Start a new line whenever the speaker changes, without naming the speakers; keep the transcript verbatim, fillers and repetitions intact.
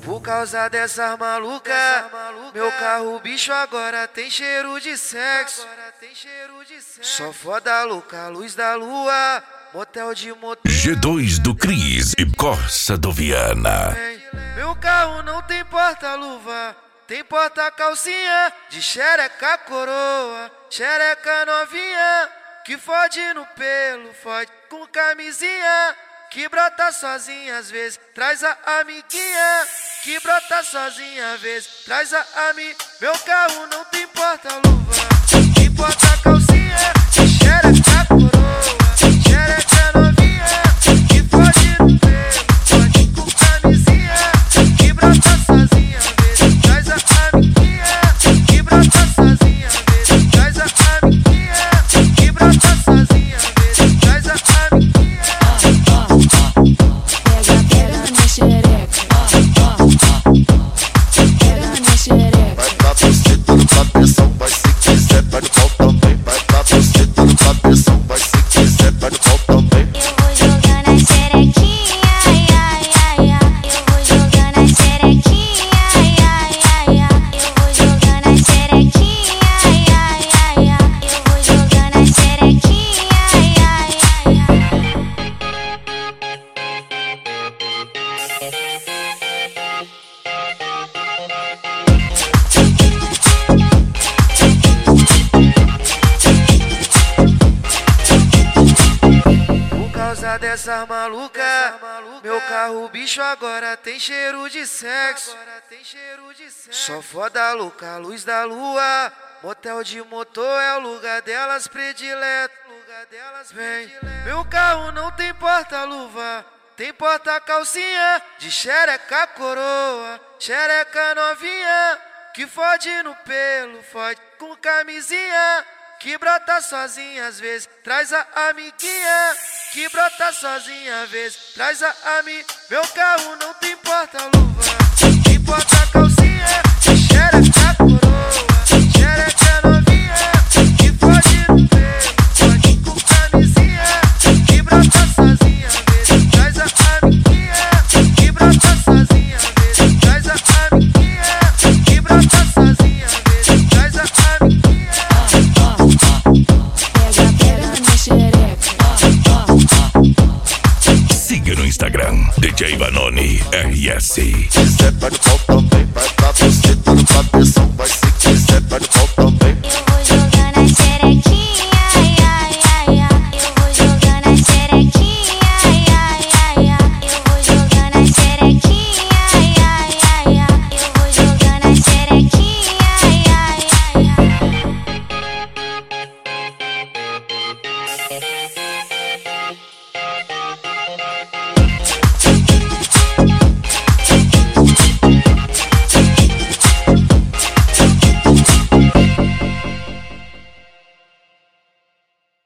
Por causa dessas malucas, meu carro bicho agora tem cheiro de sexo. Só foda louca, luz da lua, motel de motor.
G dois do Cris e Corsa do Viana.
Meu carro não tem porta-luva, tem porta-calcinha de xereca coroa, xereca novinha, que fode no pelo, fode com camisinha, que brota sozinha às vezes, traz a amiguinha, que brota sozinha às vezes, traz a ami. Meu carro não tem porta-luva, tem porta-calcinha de xereca coroa, xereca novinha, que fode no pelo, fode com camisinha, que brota sozinha às vezes, traz a amiguinha, que brota sozinha às vezes, traz a amiguinha, que brota sozinha às vezes, traz a amiguinha.
Pega, pega na minha xereca. Pega na minha xereca.
Vai pra você, tudo pra pressão, vai se quiser, vai no pau também. Vai pra você, tudo pra pressão, vai se quiser, vai no pau também.
Eu vou jogando a xerequinha, ai, ai, ai, ai. Eu vou jogando a xerequinha, ai, ai, ai, ai. Eu vou jogando a xerequinha, ai, ai, ai, ai. Eu vou jogando a xerequinha, ai, ai, ai, ai.
Por causa dessas malucas, meu carro bicho agora tem cheiro de sexo. Só foda louca, luz da lua, motel de motor é o lugar delas predileto. Vem, meu carro não tem porta-luva, tem porta-calcinha de xereca coroa, xereca novinha, que fode no pelo, fode com camisinha, que brota sozinha às vezes, traz a amiguinha, que brota sozinha às vezes, traz a ami. Meu carro não tem porta-luva, tem porta-calcinha de xereca coroa, xereca novinha, que fode no pelo, fode com camisinha, que brota sozinha às vezes, traz a amiguinha, que brota sozinha às vezes, traz a amiguinha, que brota sozinha às vezes, traz a amiguinha.
Pega, pega na minha xereca.
Siga no Instagram, D J Vanoni R S.
Se quiser, vai no pau também. Vai pra você.